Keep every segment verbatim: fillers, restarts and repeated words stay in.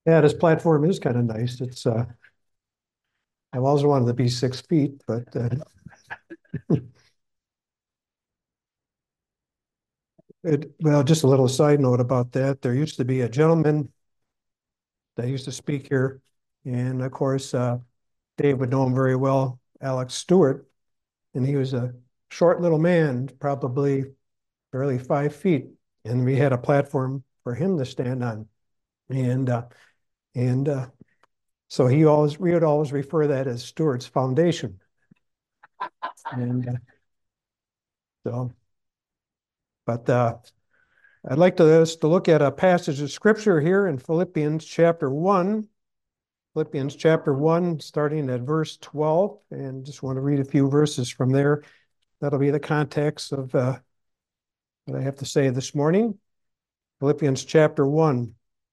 Yeah, this platform is kind of nice. It's uh, I've always wanted to be six feet, but uh, it, well, just a little side note about that. There used to be a gentleman that used to speak here, and of course, uh, Dave would know him very well, Alex Stewart, and he was a short little man, probably barely five feet, and we had a platform for him to stand on, and uh, and uh, so he always we would always refer that as Stewart's Foundation, and uh, so, but. Uh, I'd like to, us to look at a passage of scripture here in Philippians chapter one. Philippians chapter one, starting at verse twelve, and just want to read a few verses from there. That'll be the context of uh, what I have to say this morning. Philippians chapter one,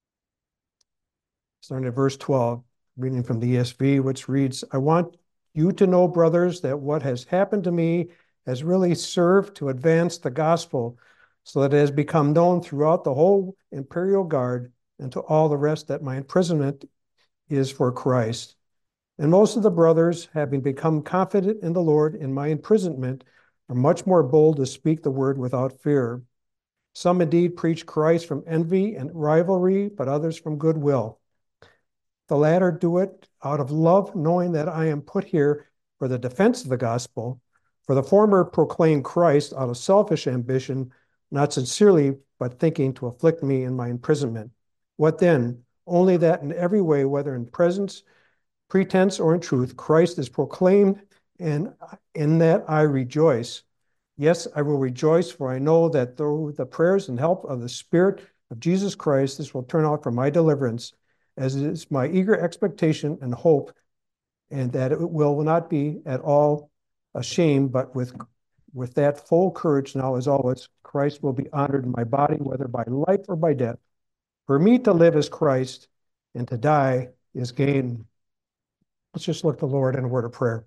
starting at verse twelve, reading from the E S V, which reads, I want you to know, brothers, that what has happened to me has really served to advance the gospel, so that it has become known throughout the whole imperial guard and to all the rest that my imprisonment is for Christ. And most of the brothers, having become confident in the Lord in my imprisonment, are much more bold to speak the word without fear. Some indeed preach Christ from envy and rivalry, but others from goodwill. The latter do it out of love, knowing that I am put here for the defense of the gospel. For the former proclaim Christ out of selfish ambition, not sincerely, but thinking to afflict me in my imprisonment. What then? Only that in every way, whether in presence, pretense, or in truth, Christ is proclaimed, and in that I rejoice. Yes, I will rejoice, for I know that through the prayers and help of the Spirit of Jesus Christ, this will turn out for my deliverance, as it is my eager expectation and hope, and that it will not be at all a shame, but with, with that full courage now as always, Christ will be honored in my body, whether by life or by death. For me to live is Christ, and to die is gain. Let's just look to the Lord in a word of prayer.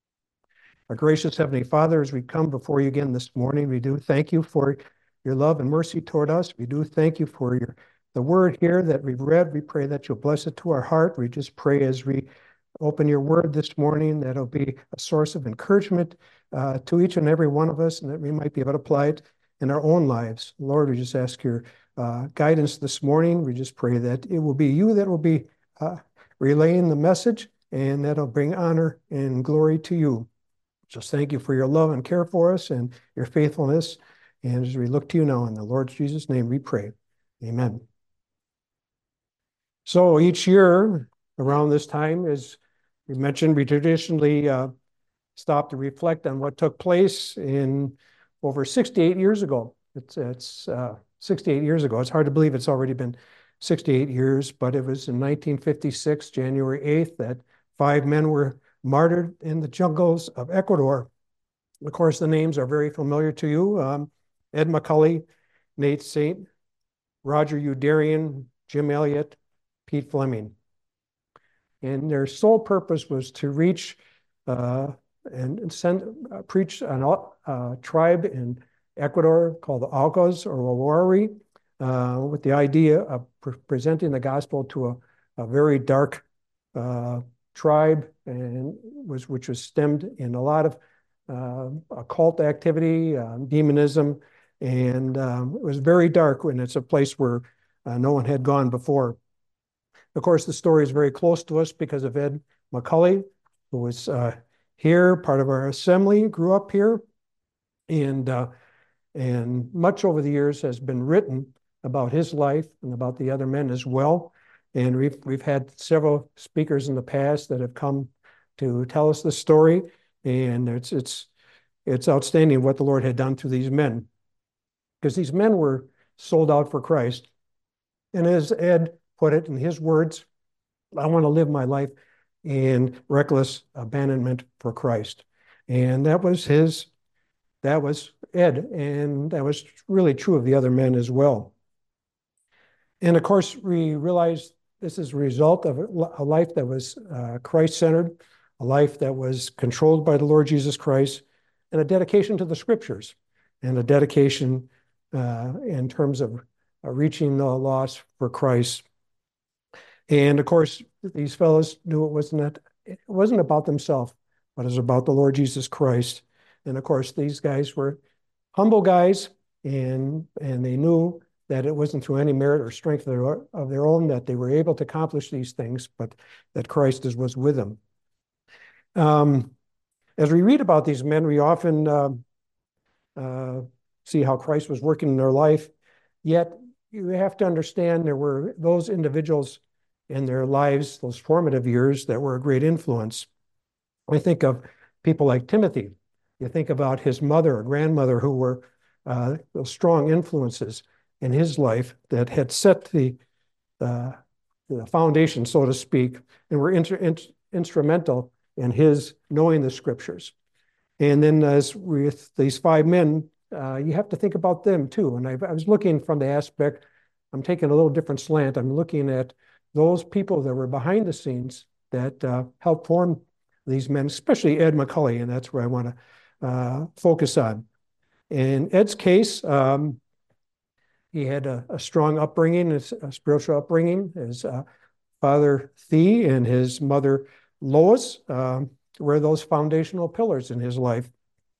Our gracious Heavenly Father, as we come before you again this morning, we do thank you for your love and mercy toward us. We do thank you for your the word here that we've read. We pray that you'll bless it to our heart. We just pray as we open your word this morning that it'll be a source of encouragement uh, to each and every one of us, and that we might be able to apply it in our own lives. Lord, we just ask your uh, guidance this morning. We just pray that it will be you that will be uh, relaying the message, and that'll bring honor and glory to you. Just thank you for your love and care for us and your faithfulness. And as we look to you now in the Lord Jesus' name, we pray. Amen. So each year around this time, as we mentioned, we traditionally uh, stop to reflect on what took place in over sixty-eight years ago. It's, it's uh, sixty-eight years ago. It's hard to believe it's already been sixty-eight years, but it was in nineteen fifty-six, January eighth, that five men were martyred in the jungles of Ecuador. Of course, the names are very familiar to you. Um, Ed McCully, Nate Saint, Roger Youderian, Jim Elliott, Pete Fleming. And their sole purpose was to reach uh, and send, uh, preach an uh, tribe in Ecuador called the Aucas or Wawari, uh, with the idea of pre presenting the gospel to a, a very dark uh, tribe, and was which was stemmed in a lot of uh, occult activity, uh, demonism, and um, it was very dark, and it's a place where uh, no one had gone before. Of course, the story is very close to us because of Ed McCully, who was uh, here, part of our assembly, grew up here, and uh, and much over the years has been written about his life and about the other men as well. And we've we've had several speakers in the past that have come to tell us the story, and it's it's it's outstanding what the Lord had done through these men, because these men were sold out for Christ. And as Ed put it in his words, I want to live my life in reckless abandonment for Christ. And that was his, that was Ed, and that was really true of the other men as well. And of course, we realized this is a result of a life that was uh, Christ-centered, a life that was controlled by the Lord Jesus Christ, and a dedication to the scriptures, and a dedication uh, in terms of uh, reaching the lost for Christ. And of course, these fellows knew it wasn't, it wasn't about themselves, but it was about the Lord Jesus Christ. And of course, these guys were humble guys, and, and they knew that it wasn't through any merit or strength of their, of their own that they were able to accomplish these things, but that Christ is, was with them. Um, as we read about these men, we often uh, uh, see how Christ was working in their life. Yet you have to understand there were those individuals in their lives, those formative years, that were a great influence. I think of people like Timothy. You think about his mother or grandmother who were uh, those strong influences in his life that had set the, uh, the foundation, so to speak, and were inter- in- instrumental in his knowing the scriptures. And then as with these five men, uh, you have to think about them too. And I, I was looking from the aspect, I'm taking a little different slant. I'm looking at those people that were behind the scenes that uh, helped form these men, especially Ed McCully, and that's where I want to uh, focus on. In Ed's case, um, he had a, a strong upbringing, a spiritual upbringing. His uh, father, Thee, and his mother, Lois, um, were those foundational pillars in his life.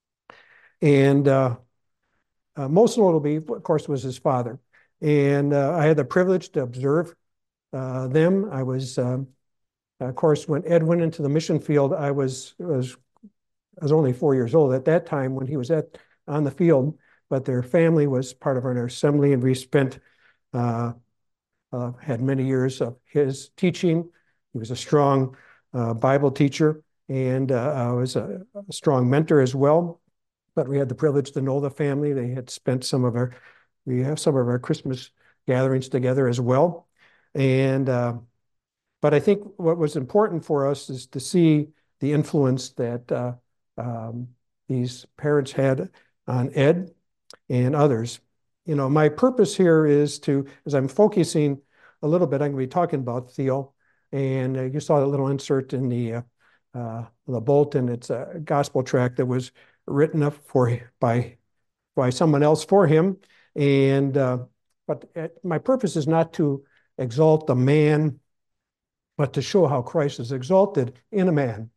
And uh, uh, most notably, of course, was his father. And uh, I had the privilege to observe uh, them. I was, um, of course, when Ed went into the mission field, I was, was, I was only four years old at that time when he was at on the field, but their family was part of our assembly, and we spent, uh, uh, had many years of his teaching. He was a strong uh, Bible teacher, and uh, was a, a strong mentor as well. But we had the privilege to know the family. They had spent some of our, we have some of our Christmas gatherings together as well. And, uh, but I think what was important for us is to see the influence that uh, um, these parents had on Ed and others. You know, my purpose here is to, as I'm focusing a little bit, I'm going to be talking about Theo. And uh, you saw that little insert in the uh, uh, the bulletin. It's a gospel tract that was written up for by by someone else for him. And uh, but my purpose is not to exalt the man, but to show how Christ is exalted in a man,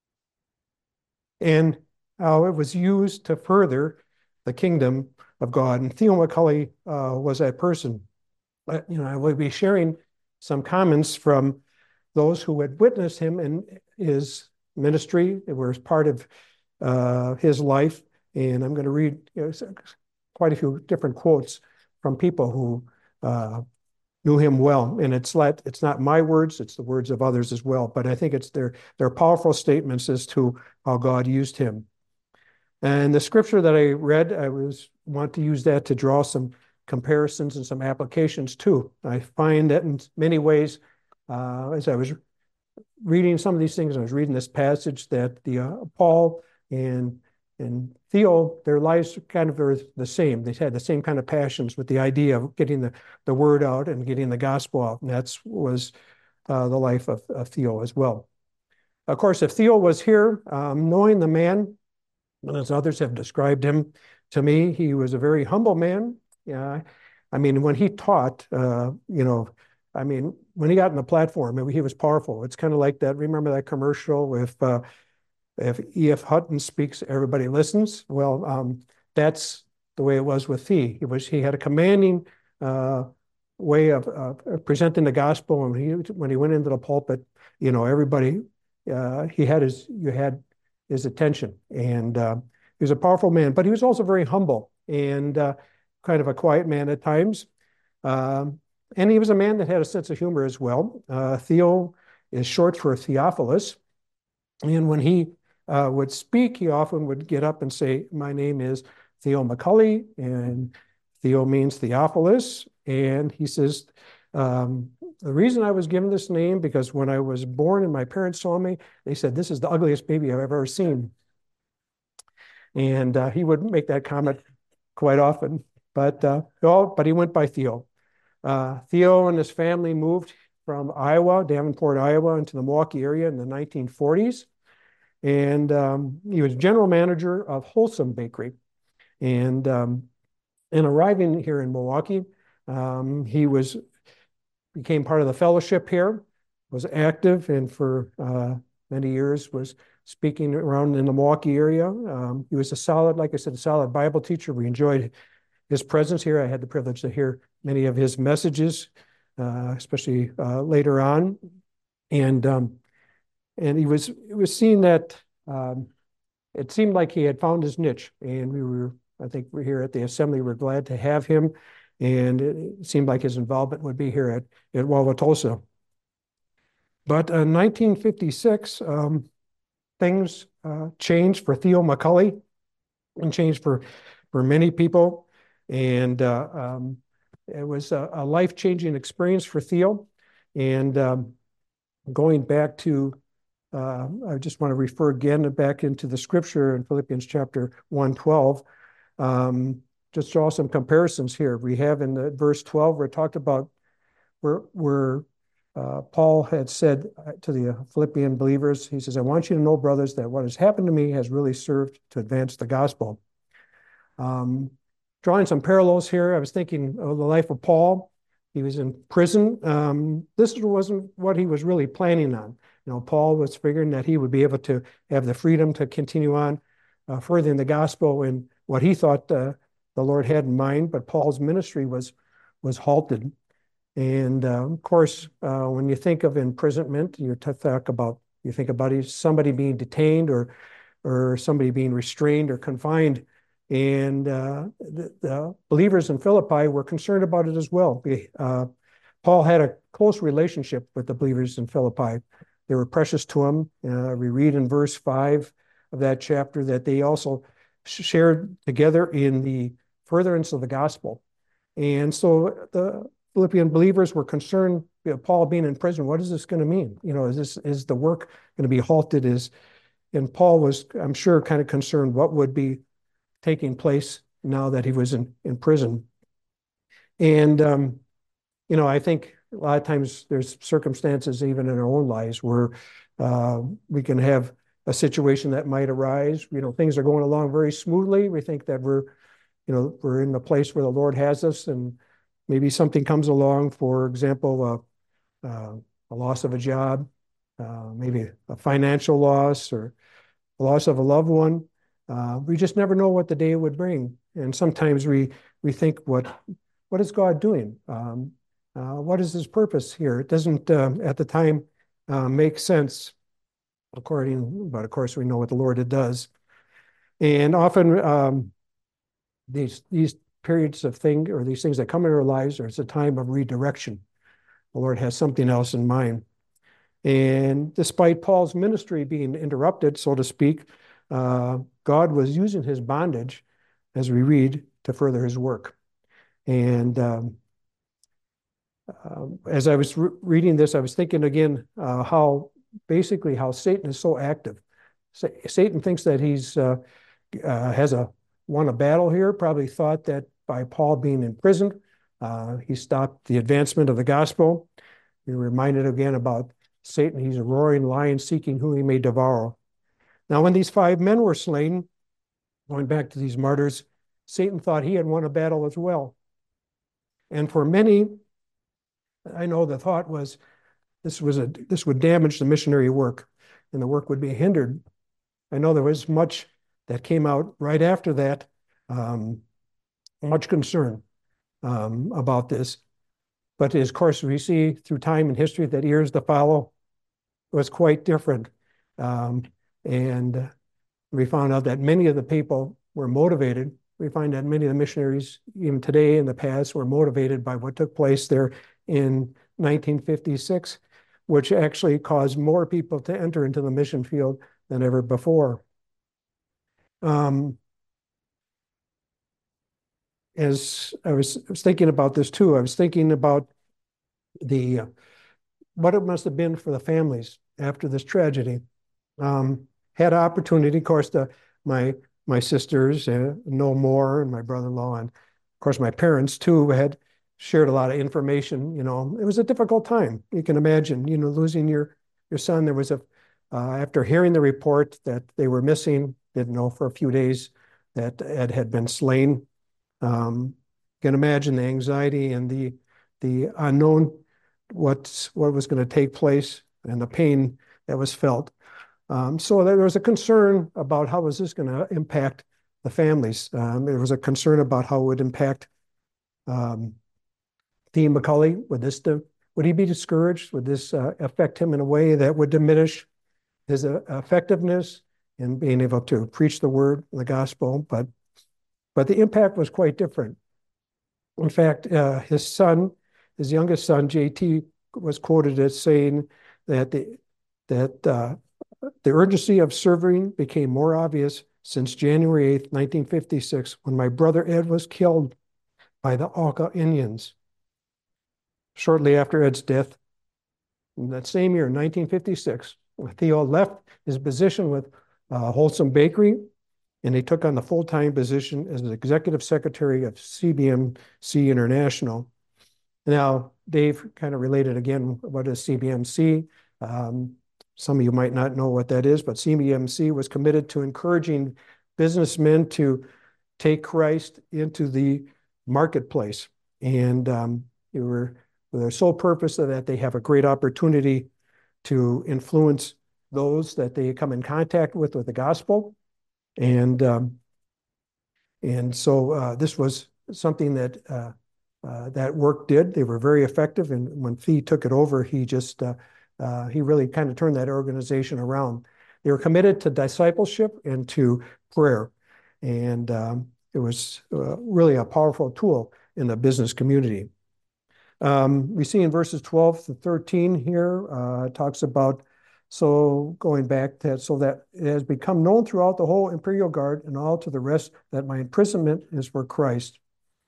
and how it was used to further the kingdom of God. And Theo McCully uh, was that person. But, you know, I will be sharing some comments from those who had witnessed him in his ministry. It was part of uh, his life. And I'm going to read, you know, quite a few different quotes from people who uh, knew him well. And it's let, it's not my words, it's the words of others as well. But I think it's their, their powerful statements as to how God used him. And the scripture that I read, I was want to use that to draw some comparisons and some applications too. I find that in many ways, uh, as I was reading some of these things, I was reading this passage, that the uh, Paul and and Theo, their lives kind of are the same. They had the same kind of passions with the idea of getting the, the word out and getting the gospel out. And that was uh, the life of, of Theo as well. Of course, if Theo was here, um, knowing the man, and as others have described him to me, he was a very humble man. Yeah, I mean, when he taught, uh, you know, I mean, when he got on the platform, he was powerful. It's kind of like that. Remember that commercial with uh, if E F Hutton speaks, everybody listens. Well, um, that's the way it was with Thee. He was he had a commanding uh, way of uh, presenting the gospel, and he when he went into the pulpit, you know, everybody uh, he had his you had his attention, and uh, he was a powerful man. But he was also very humble and uh, kind of a quiet man at times. Um, and he was a man that had a sense of humor as well. Uh, Theo is short for Theophilus, and when he uh, would speak, he often would get up and say, "My name is Theo McCully," and Theo means Theophilus. And he says, um, the reason I was given this name, because when I was born and my parents saw me, they said, "This is the ugliest baby I've ever seen." And uh, he would make that comment quite often, but uh, oh, but he went by Theo. Uh, Theo and his family moved from Iowa, Davenport, Iowa, into the Milwaukee area in the nineteen forties. And um, he was general manager of Wholesome Bakery. And um, in arriving here in Milwaukee, um, he was became part of the fellowship here, was active, and for uh, many years was speaking around in the Milwaukee area. Um, he was a solid, like I said, a solid Bible teacher. We enjoyed his presence here. I had the privilege to hear many of his messages, uh, especially uh, later on. And um, and he was it was seen that um, it seemed like he had found his niche, and we were, I think, we're here at the assembly. We're glad to have him, and it seemed like his involvement would be here at at Wauwatosa. But in nineteen fifty-six, um, things uh, changed for Theo McCully, and changed for for many people, and uh, um, it was a, a life-changing experience for Theo. And um, going back to Uh, I just want to refer again back into the scripture in Philippians chapter one twelve. Um, just draw some comparisons here. We have in the verse twelve where it talked about where, where uh, Paul had said to the Philippian believers, he says, I want you to know, brothers, that what has happened to me has really served to advance the gospel. Um, drawing some parallels here, I was thinking of the life of Paul. He was in prison. Um, this wasn't what he was really planning on. You know, Paul was figuring that he would be able to have the freedom to continue on uh, furthering the gospel in what he thought uh, the Lord had in mind, but Paul's ministry was was halted. And uh, of course, uh, when you think of imprisonment, you talk about you think about somebody being detained or or somebody being restrained or confined. And uh, the, the believers in Philippi were concerned about it as well. Uh, Paul had a close relationship with the believers in Philippi. They were precious to him. Uh, we read in verse five of that chapter that they also shared together in the furtherance of the gospel. And so the Philippian believers were concerned, you know, Paul being in prison, what is this going to mean? You know, is this is the work going to be halted? Is and Paul was, I'm sure, kind of concerned what would be taking place now that he was in, in prison. And, um, you know, I think a lot of times there's circumstances even in our own lives where uh, we can have a situation that might arise. You know, things are going along very smoothly. We think that we're, you know, we're in the place where the Lord has us, and maybe something comes along, for example, uh, uh, a loss of a job, uh, maybe a financial loss or a loss of a loved one. Uh, we just never know what the day would bring. And sometimes we we think, what what is God doing? Um, uh, what is his purpose here? It doesn't uh, at the time uh, make sense, according, but of course we know what the Lord it does. And often um, these these periods of thing or these things that come in our lives, or it's a time of redirection. The Lord has something else in mind. And despite Paul's ministry being interrupted, so to speak, uh, God was using his bondage, as we read, to further his work. And um, uh, as I was re reading this, I was thinking again uh, how basically how Satan is so active. Sa Satan thinks that he's uh, uh, has a won a battle here. Probably thought that by Paul being in prison, uh, he stopped the advancement of the gospel. You're reminded again about Satan. He's a roaring lion seeking who he may devour. Now, when these five men were slain, going back to these martyrs, Satan thought he had won a battle as well. And for many, I know the thought was this was a this would damage the missionary work, and the work would be hindered. I know there was much that came out right after that, um, much concern um, about this. But of course, we see through time and history that years to follow was quite different. Um, and we found out that many of the people were motivated. We find that many of the missionaries, even today in the past, were motivated by what took place there in nineteen fifty-six, which actually caused more people to enter into the mission field than ever before. Um, as I was, I was thinking about this too, I was thinking about the uh, what it must have been for the families after this tragedy. Um, had opportunity, of course, to my my sisters uh, know more, and my brother-in-law, and of course my parents too had shared a lot of information. You know, it was a difficult time. You can imagine, you know, losing your your son. There was a uh, after hearing the report that they were missing, didn't know for a few days that Ed had been slain. Um, you can imagine the anxiety and the the unknown. what, what was going to take place and the pain that was felt. Um, so there was a concern about how was this going to impact the families. Um, there was a concern about how it would impact um, Thea McCully. Would this would he be discouraged? Would this uh, affect him in a way that would diminish his uh, effectiveness in being able to preach the word, the gospel? But but the impact was quite different. In fact, uh, his son, his youngest son, J T, was quoted as saying that the that uh, the urgency of serving became more obvious since January eighth, nineteen fifty-six, when my brother Ed was killed by the Auca Indians. Shortly after Ed's death, in that same year, nineteen fifty-six, Theo left his position with uh, Wholesome Bakery, and he took on the full-time position as the executive secretary of C B M C International. Now, Dave kind of related again, what is C B M C? Um, some of you might not know what that is, but C B M C was committed to encouraging businessmen to take Christ into the marketplace. And um, they were for their sole purpose of that they have a great opportunity to influence those that they come in contact with with the gospel. And um, and so uh, this was something that uh, uh, that work did. They were very effective. And when Fee took it over, he just uh, uh, he really kind of turned that organization around. They were committed to discipleship and to prayer. And um, it was uh, really a powerful tool in the business community. Um, we see in verses twelve to thirteen here, uh, it talks about, so going back to, so that it has become known throughout the whole imperial guard and all to the rest that my imprisonment is for Christ.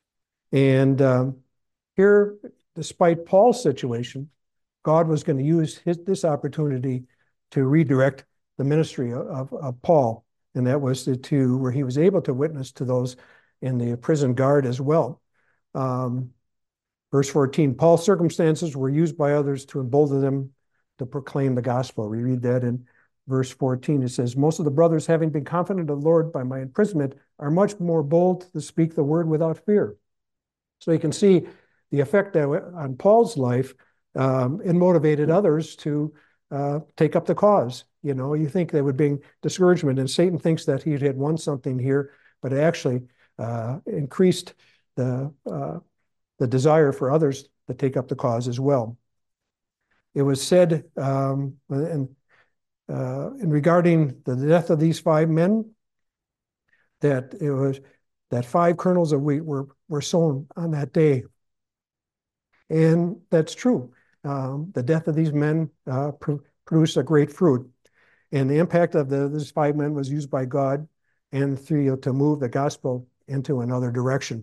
And um, here, despite Paul's situation, God was going to use his, this opportunity to redirect the ministry of, of Paul. And that was the to where he was able to witness to those in the prison guard as well. Um, verse fourteen, Paul's circumstances were used by others to embolden them to proclaim the gospel. We read that in verse fourteen. It says, most of the brothers, having been confident of the Lord by my imprisonment, are much more bold to speak the word without fear. So you can see the effect that on Paul's life, um, and motivated others to uh, take up the cause. You know, you think there would be discouragement, and Satan thinks that he had won something here, but it actually uh, increased the uh, the desire for others to take up the cause as well. It was said, um, and uh, in regarding the death of these five men, that it was that five kernels of wheat were were sown on that day, and that's true. Um, the death of these men uh, pr produced a great fruit, and the impact of the, these five men was used by God and Theo to move the gospel into another direction.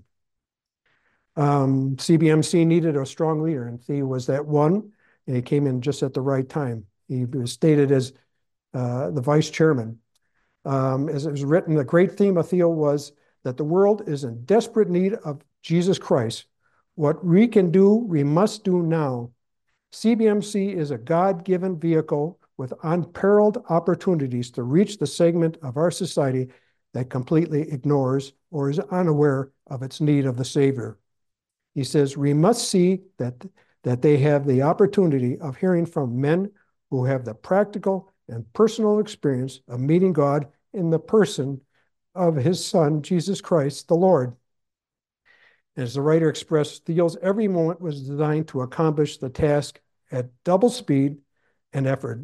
Um, C B M C needed a strong leader, and Theo was that one, and he came in just at the right time. He was stated as uh, the vice chairman. Um, as it was written, the great theme of Theo was that the world is in desperate need of Jesus Christ. What we can do, we must do now. C B M C is a God-given vehicle with unparalleled opportunities to reach the segment of our society that completely ignores or is unaware of its need of the Savior. He says, we must see that, that they have the opportunity of hearing from men who have the practical and personal experience of meeting God in the person of his Son, Jesus Christ, the Lord. As the writer expressed, Theo's every moment was designed to accomplish the task at double speed and effort.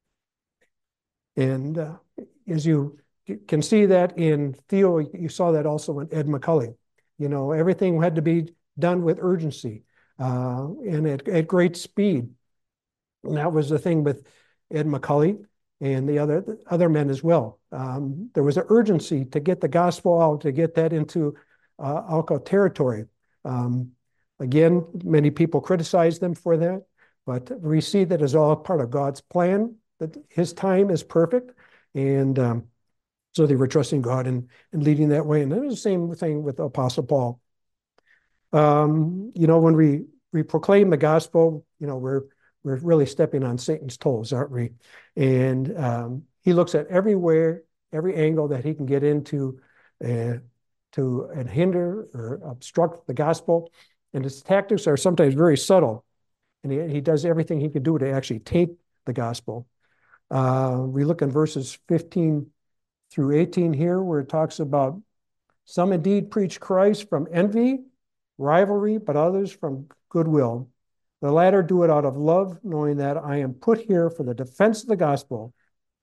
And uh, as you can see that in Theo, you saw that also in Ed McCully. You know, everything had to be done with urgency uh, and at, at great speed. And that was the thing with Ed McCully and the other, the other men as well. Um, there was an urgency to get the gospel out, to get that into uh, Auca territory. Um, again, many people criticize them for that, but we see that as all part of God's plan, that his time is perfect. And um, so they were trusting God and, and leading that way. And it was the same thing with Apostle Paul. Um, you know, when we, we proclaim the gospel, you know, we're, we're really stepping on Satan's toes, aren't we? And um, he looks at everywhere, every angle that he can get into uh, to hinder or obstruct the gospel. And his tactics are sometimes very subtle. and he, he does everything he can do to actually taint the gospel. Uh, we look in verses fifteen through eighteen here, where it talks about some indeed preach Christ from envy, rivalry, but others from goodwill. The latter do it out of love, knowing that I am put here for the defense of the gospel.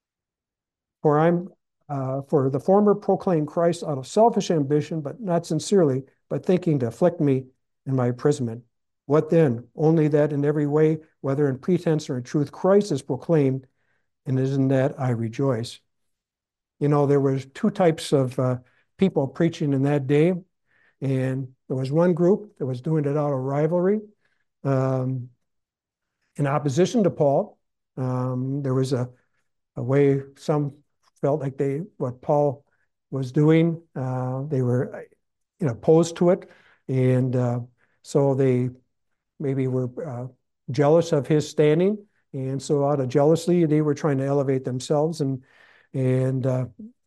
For I'm uh, for the former proclaim Christ out of selfish ambition, but not sincerely, but thinking to afflict me in my imprisonment. What then? Only that in every way, whether in pretense or in truth, Christ is proclaimed, and it is in that I rejoice. You know, there was two types of uh, people preaching in that day, and there was one group that was doing it out of rivalry, um, in opposition to Paul. Um, there was a, a way some felt like they what Paul was doing, uh, they were, you know, opposed to it, and uh, so they maybe were uh, jealous of his standing, and so out of jealousy, they were trying to elevate themselves, and and uh,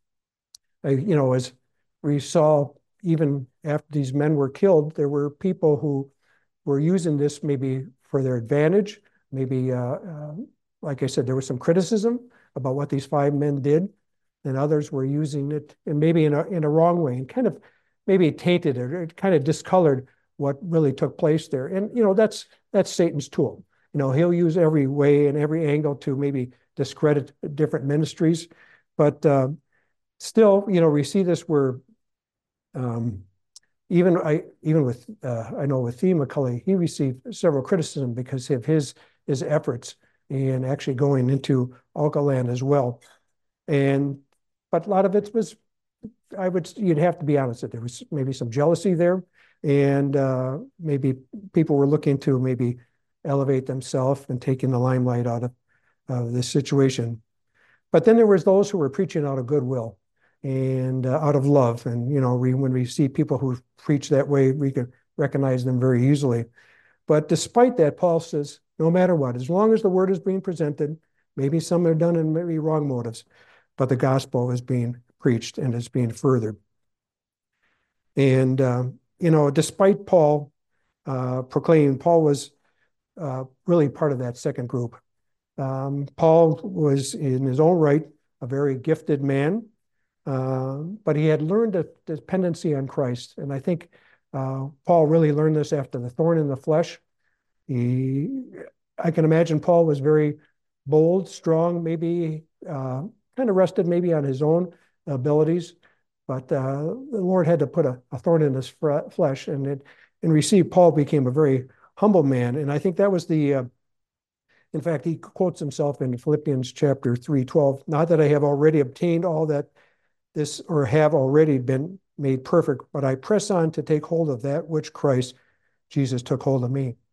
you know, as we saw, even after these men were killed, there were people who were using this maybe for their advantage. Maybe, uh, uh, like I said, there was some criticism about what these five men did, and others were using it, and maybe in a in a wrong way, and kind of maybe tainted it, or it kind of discolored what really took place there. And you know, that's that's Satan's tool. You know, he'll use every way and every angle to maybe discredit different ministries, but uh, still, you know, we see this where um, even I even with uh, I know with Thea McCully, he received several criticism because of his his efforts in actually going into Alkaland as well. And but a lot of it was, I would you'd have to be honest that there was maybe some jealousy there, and uh, maybe people were looking to maybe elevate themselves and taking the limelight out of uh, this situation. But then there was those who were preaching out of goodwill and uh, out of love. And, you know, we, when we see people who preach that way, we can recognize them very easily. But despite that, Paul says, no matter what, as long as the word is being presented, maybe some are done in maybe wrong motives, but the gospel is being preached and is being furthered. And, um, you know, despite Paul uh, proclaiming, Paul was uh, really part of that second group. Um, Paul was in his own right a very gifted man, uh, but he had learned a dependency on Christ. And I think uh, Paul really learned this after the thorn in the flesh. He, I can imagine Paul was very bold, strong, maybe uh, kind of rested maybe on his own abilities, but uh, the Lord had to put a, a thorn in his flesh, and it, and received Paul became a very humble man. And I think that was the uh, in fact, he quotes himself in Philippians chapter three twelve, not that I have already obtained all that this or have already been made perfect, but I press on to take hold of that which Christ Jesus took hold of me.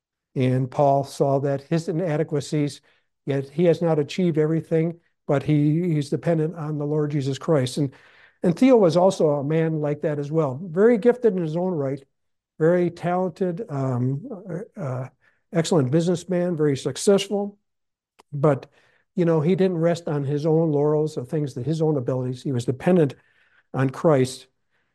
And Paul saw that his inadequacies, yet he has not achieved everything, but he, he's dependent on the Lord Jesus Christ. And, and Theo was also a man like that as well, very gifted in his own right, very talented, um, uh, excellent businessman, very successful, but, you know, he didn't rest on his own laurels or things that his own abilities. He was dependent on Christ,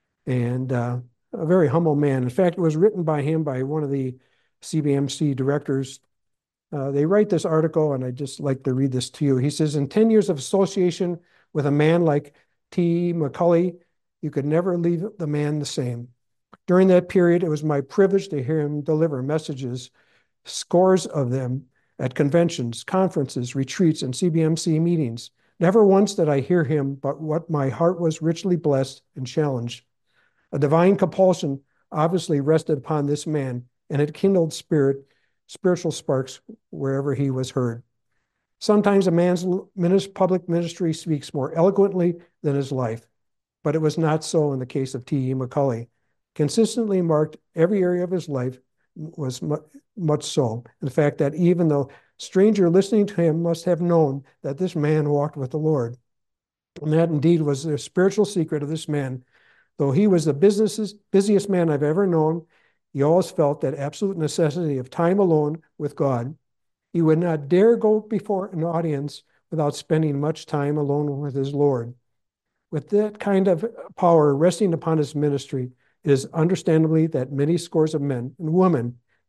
and uh, a very humble man. In fact, it was written by him by one of the C B M C directors. Uh, they write this article, and I'd just like to read this to you. He says, in ten years of association with a man like T. McCully, you could never leave the man the same. During that period, it was my privilege to hear him deliver messages, scores of them, at conventions, conferences, retreats, and C B M C meetings. Never once did I hear him, but what my heart was richly blessed and challenged. A divine compulsion obviously rested upon this man, and it kindled spirit, spiritual sparks wherever he was heard. Sometimes a man's public ministry speaks more eloquently than his life, but it was not so in the case of T E McCully. Consistently marked every area of his life was much so. In fact, that even the stranger listening to him must have known that this man walked with the Lord. And that indeed was the spiritual secret of this man. Though he was the business's busiest man I've ever known, he always felt that absolute necessity of time alone with God. He would not dare go before an audience without spending much time alone with his Lord. With that kind of power resting upon his ministry, it is understandably that many scores of men and women,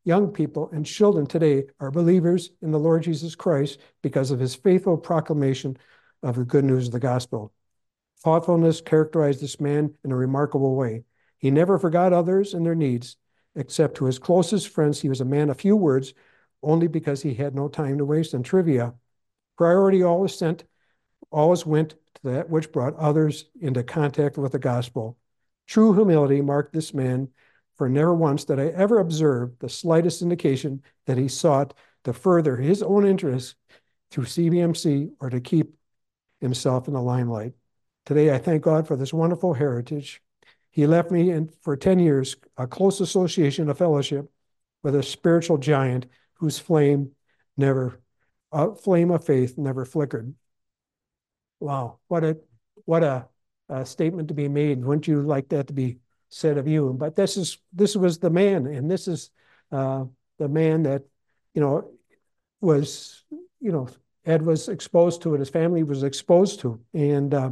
young people, and children today are believers in the Lord Jesus Christ because of his faithful proclamation of the good news of the gospel. Thoughtfulness characterized this man in a remarkable way. He never forgot others and their needs, except to his closest friends. He was a man of few words, only because he had no time to waste on trivia. Priority always sent, always went to that which brought others into contact with the gospel. True humility marked this man, for never once did I ever observe the slightest indication that he sought to further his own interests through C B M C or to keep himself in the limelight. Today, I thank God for this wonderful heritage. He left me in, for ten years, a close association, a fellowship with a spiritual giant whose flame never, uh, flame of faith never flickered. Wow, what a, what a, a statement to be made. Wouldn't you like that to be said of you? But this is, this was the man, and this is uh, the man that, you know, was, you know, Ed was exposed to it, his family was exposed to. And uh,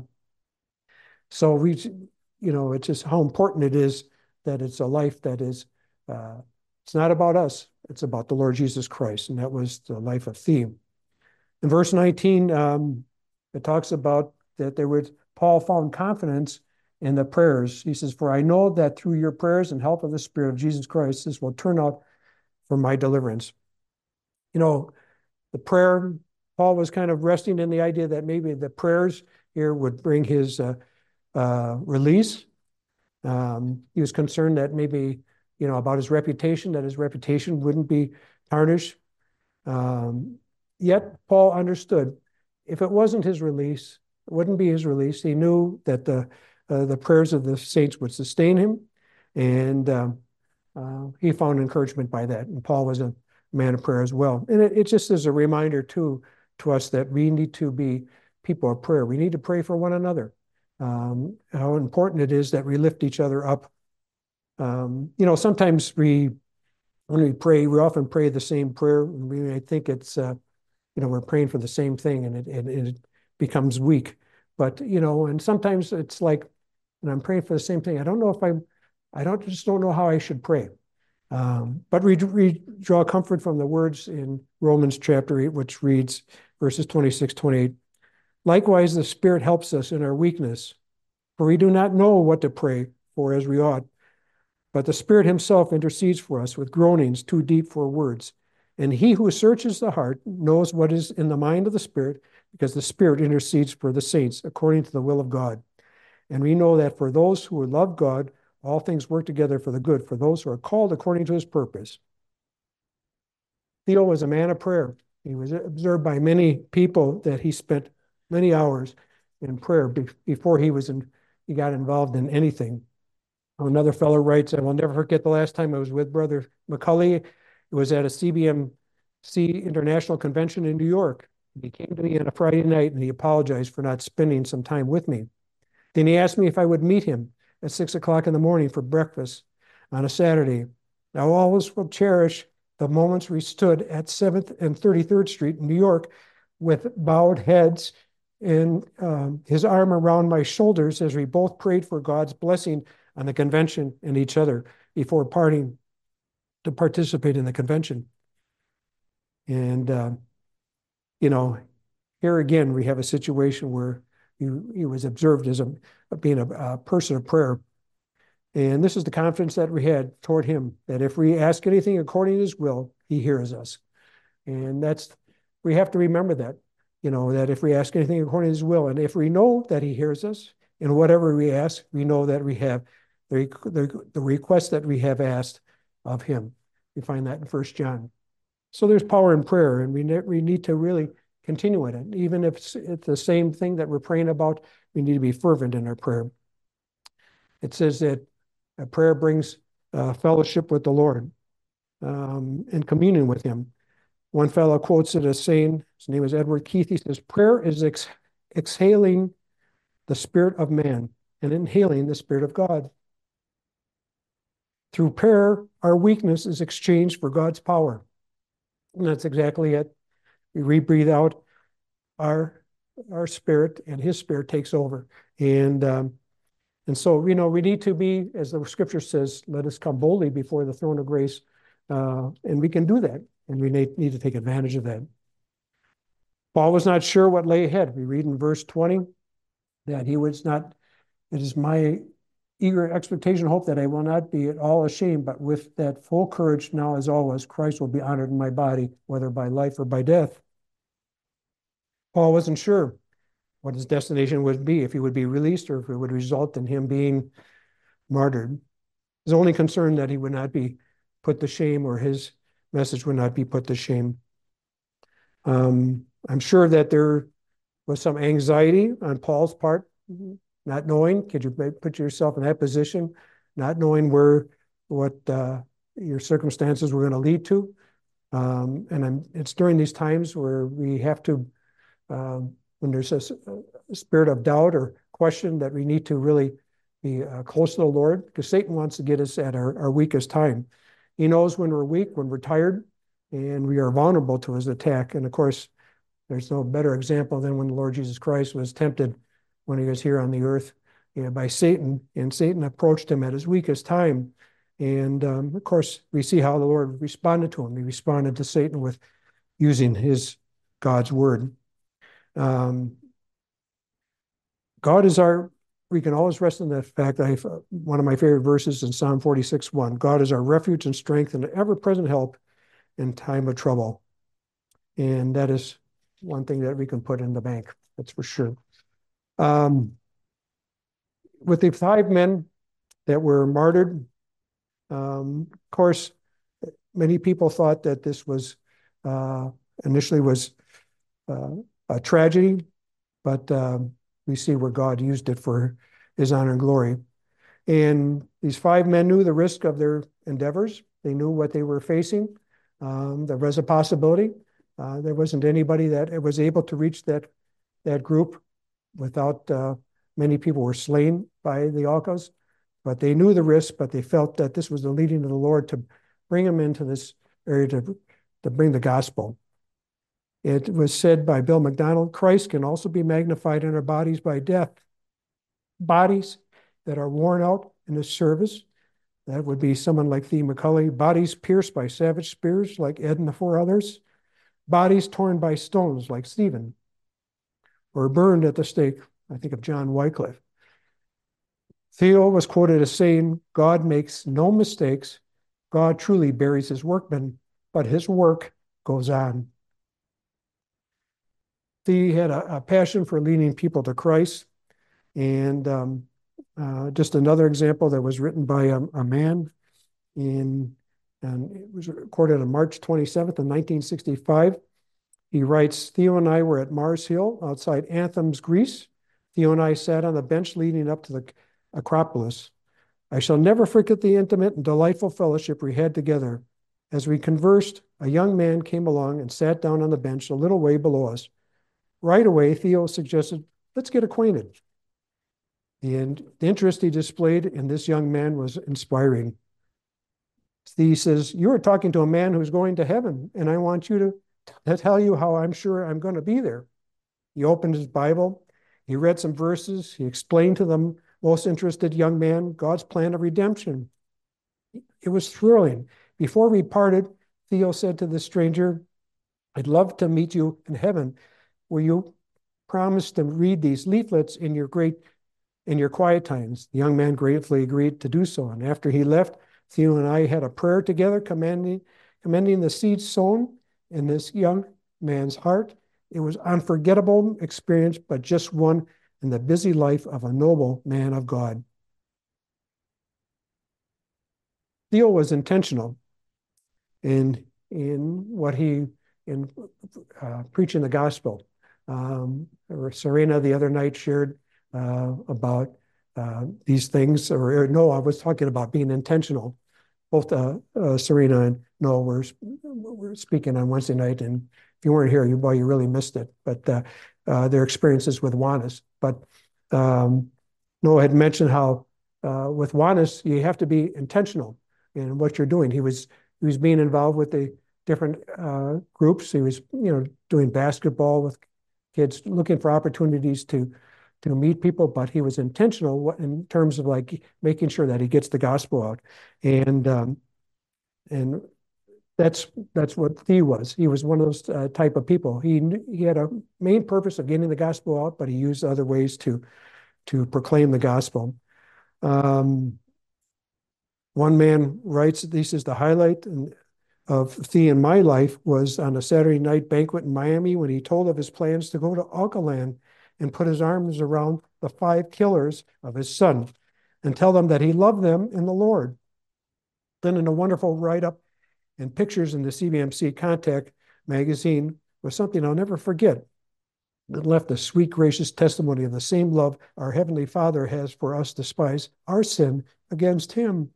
so we, you know, it's just how important it is that it's a life that is, uh, it's not about us, it's about the Lord Jesus Christ. And that was the life of theme. In verse nineteen, um, it talks about that there was, Paul found confidence in the prayers. He says, for I know that through your prayers and help of the Spirit of Jesus Christ, this will turn out for my deliverance. You know, the prayer, Paul was kind of resting in the idea that maybe the prayers here would bring his uh, uh, release. Um, he was concerned that maybe, you know, about his reputation, that his reputation wouldn't be tarnished. Um, yet Paul understood if it wasn't his release, it wouldn't be his release. He knew that the uh, the prayers of the saints would sustain him, and um, uh, he found encouragement by that. And Paul was a man of prayer as well. And it, it just is a reminder too to us that we need to be people of prayer. We need to pray for one another. Um, how important it is that we lift each other up. Um, you know, sometimes we, when we pray, we often pray the same prayer. We may think it's, uh, you know, we're praying for the same thing, and it, it, it becomes weak. But, you know, and sometimes it's like, and I'm praying for the same thing. I don't know if I'm, I don't just don't know how I should pray. Um, but we, we draw comfort from the words in Romans chapter eight, which reads verses twenty-six, twenty-eight. Likewise, the Spirit helps us in our weakness, for we do not know what to pray for as we ought. But the Spirit himself intercedes for us with groanings too deep for words. And he who searches the heart knows what is in the mind of the Spirit, because the Spirit intercedes for the saints according to the will of God. And we know that for those who love God, all things work together for the good, for those who are called according to his purpose. Theo was a man of prayer. He was observed by many people that he spent many hours in prayer be before he was in, he got involved in anything. Another fellow writes, I will never forget the last time I was with Brother McCully. It was at a C B M C International Convention in New York. He came to me on a Friday night and he apologized for not spending some time with me. Then he asked me if I would meet him at six o'clock in the morning for breakfast on a Saturday. I always will cherish the moments we stood at seventh and thirty-third Street in New York with bowed heads and um, his arm around my shoulders as we both prayed for God's blessing on the convention and each other before parting to participate in the convention. And, uh, you know, here again, we have a situation where he, he was observed as a, being a, a person of prayer. And this is the confidence that we had toward him, that if we ask anything according to his will, he hears us. And that's, we have to remember that, you know, that if we ask anything according to his will, and if we know that he hears us, in whatever we ask, we know that we have the, the, the request that we have asked of him. We find that in First John. So there's power in prayer, and we, ne we need to really continue in it. Even if it's, it's the same thing that we're praying about, we need to be fervent in our prayer. It says that a prayer brings uh, fellowship with the Lord um, and communion with him. One fellow quotes it as saying, his name is Edward Keith, he says, prayer is ex exhaling the spirit of man and inhaling the Spirit of God. Through prayer, our weakness is exchanged for God's power. And that's exactly it. We rebreathe out our, our spirit, and his Spirit takes over. And, um, and so, you know, we need to be, as the scripture says, let us come boldly before the throne of grace Uh, and we can do that, and we need, need to take advantage of that. Paul was not sure what lay ahead. We read in verse twenty that he was not, it is my eager expectation, hope that I will not be at all ashamed, but with that full courage now as always, Christ will be honored in my body, whether by life or by death. Paul wasn't sure what his destination would be, if he would be released or if it would result in him being martyred. His only concern that he would not be put to shame, or his message would not be put to shame. Um, I'm sure that there was some anxiety on Paul's part, not knowing. Could you put yourself in that position, not knowing where what uh, your circumstances were going to lead to? Um, and I'm, it's during these times where we have to, um, when there's a, a spirit of doubt or question, that we need to really be uh, close to the Lord, because Satan wants to get us at our, our weakest time. He knows when we're weak, when we're tired, and we are vulnerable to his attack. And of course, there's no better example than when the Lord Jesus Christ was tempted when he was here on the earth, you know, by Satan, and Satan approached him at his weakest time. And um, of course, we see how the Lord responded to him. He responded to Satan with using his God's word. Um, God is our, we can always rest in that fact. I, one of my favorite verses in Psalm forty-six, one, God is our refuge and strength and ever-present help in time of trouble. And that is one thing that we can put in the bank, that's for sure. Um, with the five men that were martyred, um, of course, many people thought that this was uh, initially was uh, a tragedy, but um, we see where God used it for his honor and glory. And these five men knew the risk of their endeavors. They knew what they were facing. Um, there was a possibility. Uh, there wasn't anybody that was able to reach that, that group without uh, many people were slain by the Aucas. But they knew the risk, but they felt that this was the leading of the Lord to bring them into this area to, to bring the gospel. It was said by Bill McDonald, Christ can also be magnified in our bodies by death. Bodies that are worn out in the service, that would be someone like Thea McCulley. Bodies pierced by savage spears like Ed and the four others. Bodies torn by stones like Stephen. Or burned at the stake, I think of John Wycliffe. Theo was quoted as saying, God makes no mistakes. God truly buries his workmen, but his work goes on. Theo had a, a passion for leading people to Christ. And um, uh, just another example that was written by a, a man in, and it was recorded on March twenty-seventh of nineteen sixty-five. He writes, Theo and I were at Mars Hill outside Athens, Greece. Theo and I sat on the bench leading up to the Acropolis. I shall never forget the intimate and delightful fellowship we had together. As we conversed, a young man came along and sat down on the bench a little way below us. Right away, Theo suggested, let's get acquainted. And the interest he displayed in this young man was inspiring. He says, you are talking to a man who's going to heaven, and I want you to, to tell you how I'm sure I'm going to be there. He opened his Bible. He read some verses. He explained to the most interested young man God's plan of redemption. It was thrilling. Before we parted, Theo said to the stranger, I'd love to meet you in heaven. Will you promise to read these leaflets in your great in your quiet times? The young man gratefully agreed to do so. And after he left, Theo and I had a prayer together, commending, commending the seeds sown in this young man's heart. It was an unforgettable experience, but just one in the busy life of a noble man of God. Theo was intentional in, in what he, in uh, preaching the gospel. Um, or Serena the other night shared uh, about uh, these things, or, or no, I was talking about being intentional. Both uh, uh, Serena and Noah were, were speaking on Wednesday night, and if you weren't here, you, well, you really missed it. But uh, uh, their experiences with Juanes. But um, Noah had mentioned how uh, with Juanes, you have to be intentional in what you're doing. He was he was being involved with the different uh, groups. He was, you know, doing basketball with kids, looking for opportunities to to meet people, but he was intentional in terms of like making sure that he gets the gospel out. And um, and That's that's what he was. He was one of those uh, type of people. He he had a main purpose of getting the gospel out, but he used other ways to to proclaim the gospel. Um, one man writes, "This is the highlight of Thee in my life was on a Saturday night banquet in Miami when he told of his plans to go to Alkaland and put his arms around the five killers of his son and tell them that he loved them in the Lord." Then, in a wonderful write-up and pictures in the C B M C Contact magazine was something I'll never forget. It left a sweet, gracious testimony of the same love our Heavenly Father has for us despite our sin against Him.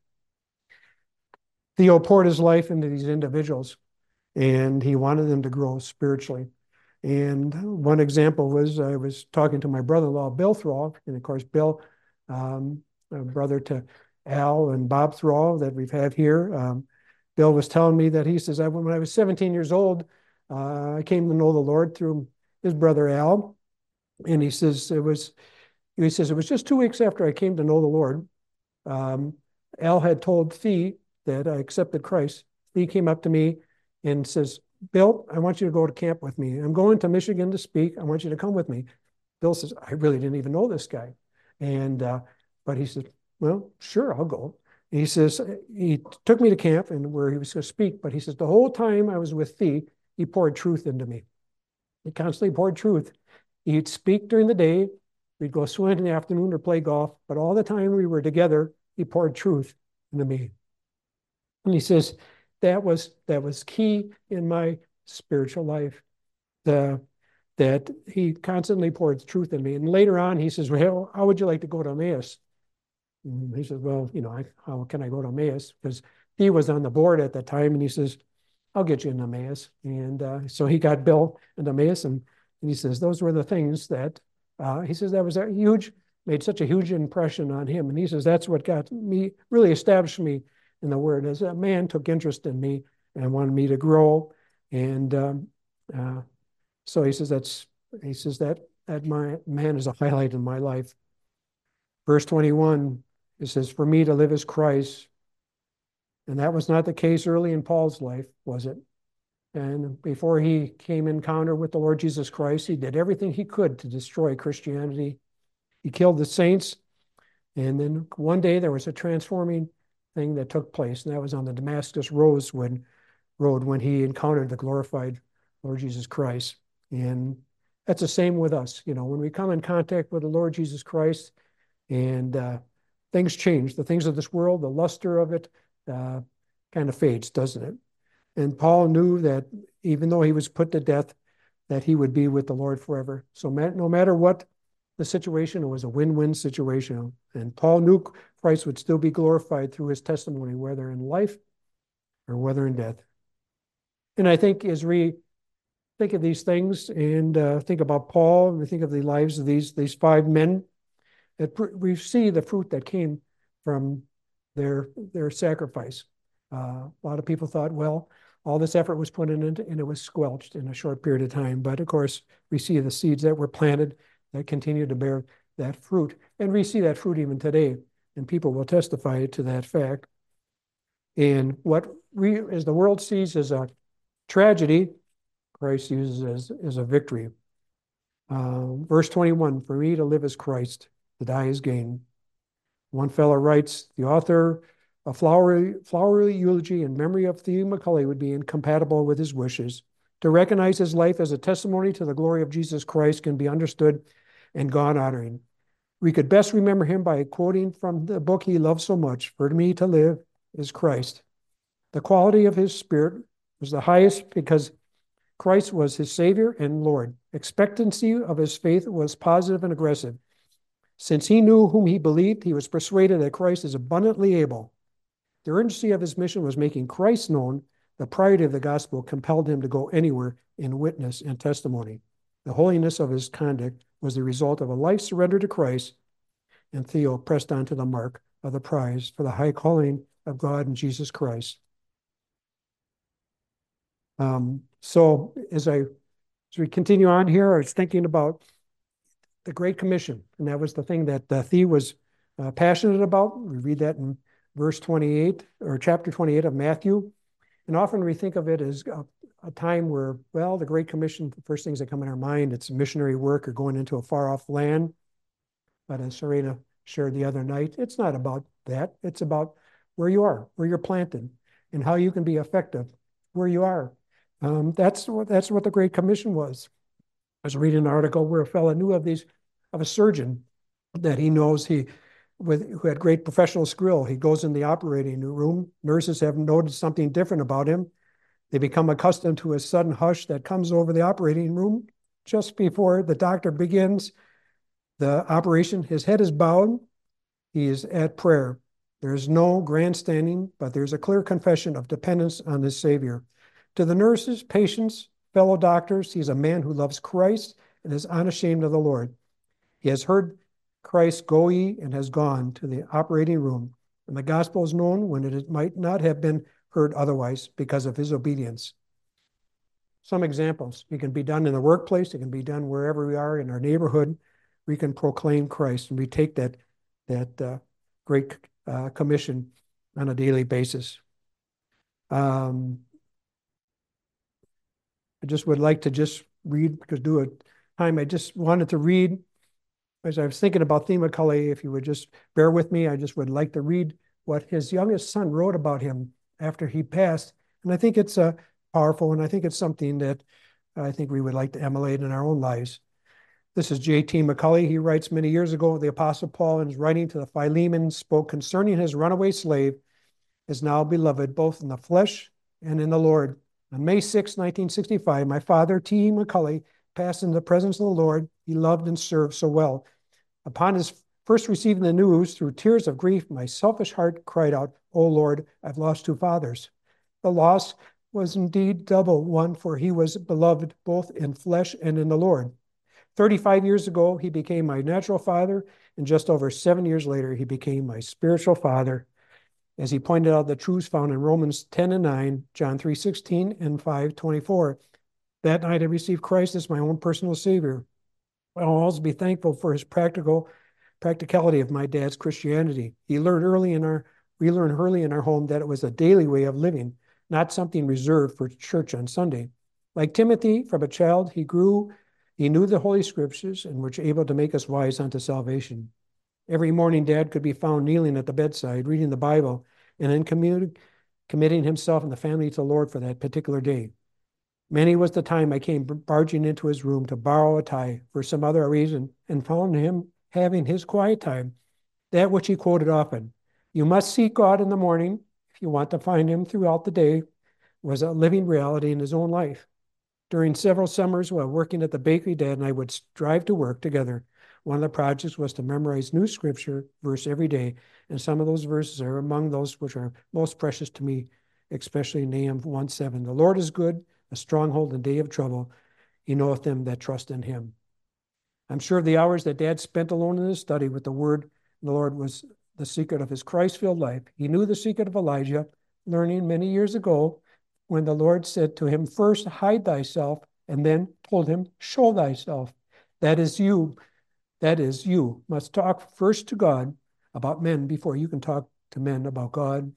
Theo poured his life into these individuals, and he wanted them to grow spiritually. And one example was I was talking to my brother-in-law, Bill Thrall, and of course, Bill, um, a brother to Al and Bob Thrall that we've had here. Um, Bill was telling me that he says, I, when I was seventeen years old, uh, I came to know the Lord through his brother Al. And he says, it was, he says, it was just two weeks after I came to know the Lord. Um, Al had told Thee that I accepted Christ. Thee came up to me and says, Bill, I want you to go to camp with me. I'm going to Michigan to speak. I want you to come with me. Bill says, I really didn't even know this guy. And, uh, but he said, well, sure, I'll go. And he says, he took me to camp and where he was going to speak, but he says, the whole time I was with Thee, he poured truth into me. He constantly poured truth. He'd speak during the day. We'd go swim in the afternoon or play golf. But all the time we were together, he poured truth into me. And he says, that was that was key in my spiritual life. The, that he constantly poured truth in me. And later on, he says, well, how would you like to go to Emmaus? And he says, well, you know, I, how can I go to Emmaus? Because he was on the board at the time. And he says, I'll get you into Emmaus. And uh, so he got Bill into Emmaus. And, and he says, those were the things that, uh, he says, that was a huge, made such a huge impression on him. And he says, that's what got me, really established me in the Word, as a man took interest in me and wanted me to grow. And um, uh, so he says, that's, he says, that, that my man is a highlight in my life. Verse twenty-one, it says, for me to live as Christ. And that was not the case early in Paul's life, was it? And before he came in encounter with the Lord Jesus Christ, he did everything he could to destroy Christianity. He killed the saints. And then one day there was a transforming thing that took place, and that was on the Damascus Road when, road when he encountered the glorified Lord Jesus Christ. And that's the same with us. You know, when we come in contact with the Lord Jesus Christ and uh, things change, the things of this world, the luster of it uh, kind of fades, doesn't it? And Paul knew that even though he was put to death, that he would be with the Lord forever. So no matter what the situation, it was a win-win situation. And Paul knew Christ would still be glorified through his testimony, whether in life or whether in death. And I think as we think of these things and uh, think about Paul, and we think of the lives of these, these five men, that we see the fruit that came from their, their sacrifice. Uh, a lot of people thought, well, all this effort was put in it and it was squelched in a short period of time. But of course, we see the seeds that were planted that continue to bear that fruit. And we see that fruit even today, and people will testify to that fact. And what we, as the world sees as a tragedy, Christ uses as, as a victory. Uh, verse twenty-one, for me to live as Christ, to die is gain. One fellow writes, the author, a flowery, flowery eulogy in memory of Theo Macaulay would be incompatible with his wishes. To recognize his life as a testimony to the glory of Jesus Christ can be understood and God-honoring. We could best remember him by quoting from the book he loved so much, for me to live is Christ. The quality of his spirit was the highest because Christ was his Savior and Lord. Expectancy of his faith was positive and aggressive. Since he knew whom he believed, he was persuaded that Christ is abundantly able. The urgency of his mission was making Christ known. The priority of the gospel compelled him to go anywhere in witness and testimony. The holiness of his conduct was the result of a life surrendered to Christ, and Theo pressed on to the mark of the prize for the high calling of God in Jesus Christ. Um, so as I as we continue on here, I was thinking about the Great Commission, and that was the thing that uh, Theo was uh, passionate about. We read that in verse twenty-eight, or chapter twenty-eight of Matthew. And often we think of it as a, a time where, well, the Great Commission, the first things that come in our mind, it's missionary work or going into a far-off land. But as Serena shared the other night, it's not about that. It's about where you are, where you're planted, and how you can be effective where you are. Um, that's what that's what the Great Commission was. I was reading an article where a fellow knew of these of a surgeon that he knows he with who had great professional skill. He goes in the operating room. Nurses have noticed something different about him. They become accustomed to a sudden hush that comes over the operating room just before the doctor begins the operation. His head is bowed. He is at prayer. There's no grandstanding, but there's a clear confession of dependence on his Savior. To the nurses, patients, fellow doctors, he's a man who loves Christ and is unashamed of the Lord. He has heard Christ, go ye, and has gone to the operating room. And the gospel is known when it might not have been heard otherwise because of his obedience. Some examples. It can be done in the workplace. It can be done wherever we are in our neighborhood. We can proclaim Christ, and we take that, that uh, great uh, commission on a daily basis. Um, I just would like to just read, because do a time, I just wanted to read, as I was thinking about Thema Cully, if you would just bear with me, I just would like to read what his youngest son wrote about him after he passed. And I think it's uh, powerful, and I think it's something that I think we would like to emulate in our own lives. This is J T McCully. He writes, many years ago, the Apostle Paul, in his writing to the Philemon, spoke concerning his runaway slave, is now beloved both in the flesh and in the Lord. On May sixth, nineteen sixty-five, my father, T. McCully, passed into the presence of the Lord he loved and served so well. Upon his first receiving the news, through tears of grief, my selfish heart cried out, O Lord, I've lost two fathers. The loss was indeed double one, for he was beloved both in flesh and in the Lord. thirty-five years ago, he became my natural father, and just over seven years later, he became my spiritual father. As he pointed out the truths found in Romans ten and nine, John three sixteen, and five twenty-four. That night I received Christ as my own personal Savior. I'll always be thankful for his practical practicality of my dad's Christianity. He learned early in our, we learned early in our home that it was a daily way of living, not something reserved for church on Sunday. Like Timothy, from a child, he grew, he knew the Holy Scriptures and was able to make us wise unto salvation. Every morning, Dad could be found kneeling at the bedside, reading the Bible, and then commu- committing himself and the family to the Lord for that particular day. Many was the time I came barging into his room to borrow a tie for some other reason and found him having his quiet time, that which he quoted often. You must seek God in the morning if you want to find him throughout the day, was a living reality in his own life. During several summers while working at the bakery, Dad and I would drive to work together. One of the projects was to memorize new scripture verse every day, and some of those verses are among those which are most precious to me, especially Nahum one seven. The Lord is good, a stronghold in day of trouble. He knoweth them that trust in him. I'm sure the hours that Dad spent alone in his study with the word, the Lord was the secret of his Christ-filled life. He knew the secret of Elijah, learning many years ago when the Lord said to him, first hide thyself, and then told him, show thyself. That is you. That is you must talk first to God about men before you can talk to men about God.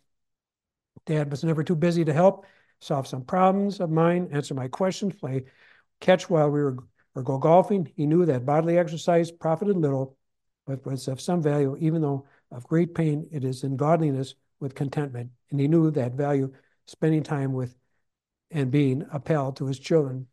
Dad was never too busy to help, solve some problems of mine, answer my questions, play catch while we were or go golfing. He knew that bodily exercise profited little, but was of some value, even though of great pain it is in godliness with contentment. And he knew that value spending time with and being a pal to his children.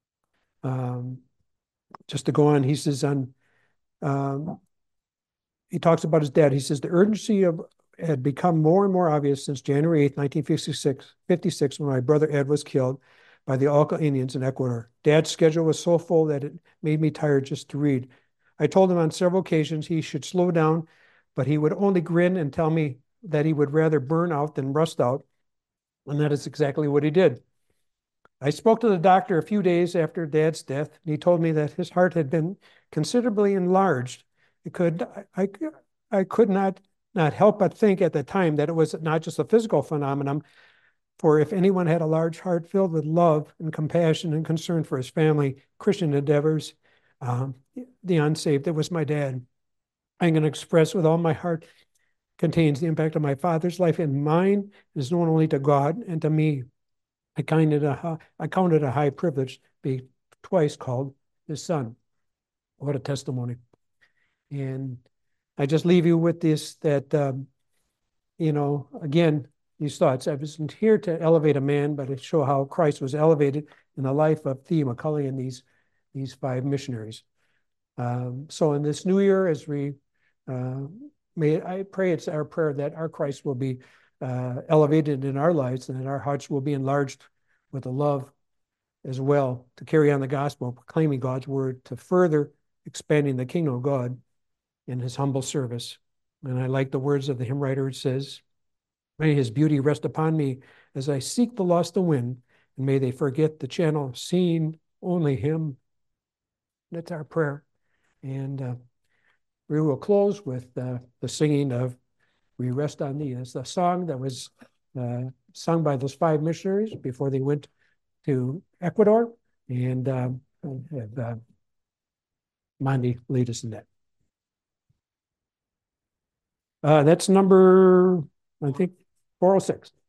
Um, just to go on, he says on, um, he talks about his dad. He says the urgency of had become more and more obvious since January eighth, nineteen fifty-six, fifty-six, when my brother Ed was killed by the Auca Indians in Ecuador. Dad's schedule was so full that it made me tired just to read. I told him on several occasions he should slow down, but he would only grin and tell me that he would rather burn out than rust out, and that is exactly what he did. I spoke to the doctor a few days after Dad's death, and he told me that his heart had been considerably enlarged. It could, I, I, I could not, not help but think at the time that it was not just a physical phenomenon, for if anyone had a large heart filled with love and compassion and concern for his family, Christian endeavors, um, the unsaved, it was my dad. I'm going to express with all my heart contains the impact of my father's life and mine is known only to God and to me. I counted a, I counted a high privilege to be twice called his son. What a testimony. And I just leave you with this, that, um, you know, again, these thoughts. I wasn't here to elevate a man, but to show how Christ was elevated in the life of Thea McCully and these, these five missionaries. Um, so in this new year, as we, uh, may I pray it's our prayer that our Christ will be uh, elevated in our lives and that our hearts will be enlarged with the love as well to carry on the gospel, proclaiming God's word, to further expanding the kingdom of God in his humble service. And I like the words of the hymn writer. It says, may his beauty rest upon me as I seek the lost to win, and may they forget the channel, seeing only him. That's our prayer. And uh, we will close with uh, the singing of We Rest on Thee. It's the song that was uh, sung by those five missionaries before they went to Ecuador. And um, have uh, Mandy lead us in that. Uh, that's number, I think, four oh six.